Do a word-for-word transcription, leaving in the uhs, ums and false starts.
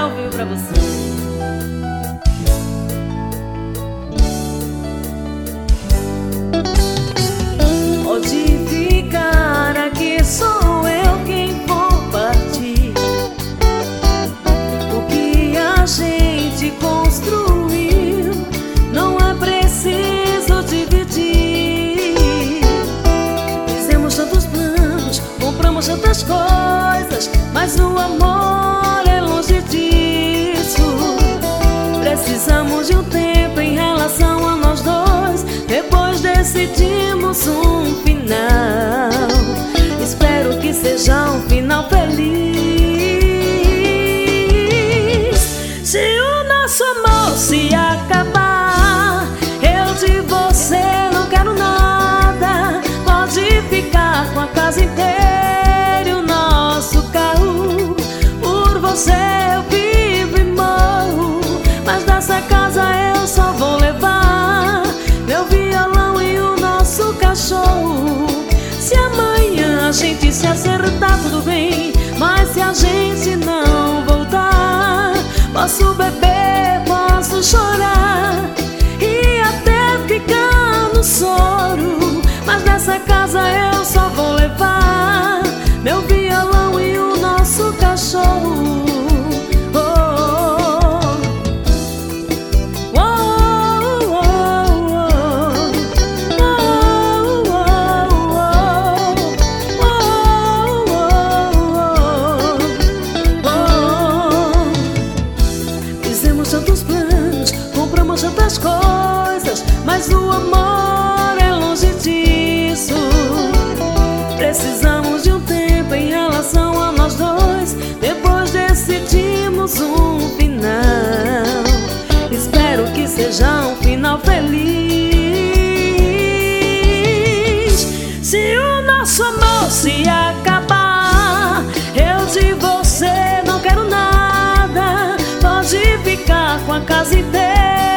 ao vivo pra você. Pode ficar aqui, sou eu quem vou partir. O que a gente construiu não é preciso dividir. Fizemos tantos planos, compramos tantas coisas, mas o amor é longe disso. Precisamos de um tempo em relação a nós dois, depois decidimos um final. Espero que seja um final feliz. Se o nosso amor se acabar, eu de você não quero nada. Pode ficar com a casa inteira e o nosso carro. Por você eu vivo e morro, mas dessa casa eu só vou levar meu violão e o nosso cachorro. Se amanhã a gente se acertar, tudo bem, mas se a gente não voltar, posso beber, posso chorar e até ficar no soro, mas dessa casa eu só vou levar meu violão e o nosso cachorro. Tantos planos, compramos tantas coisas, mas o amor é longe disso. Precisamos de um tempo em relação a nós dois, depois decidimos um final. Espero que seja um final feliz. Se o nosso amor se acabar, eu de você não quero nada. Pode ficar com a casa inteira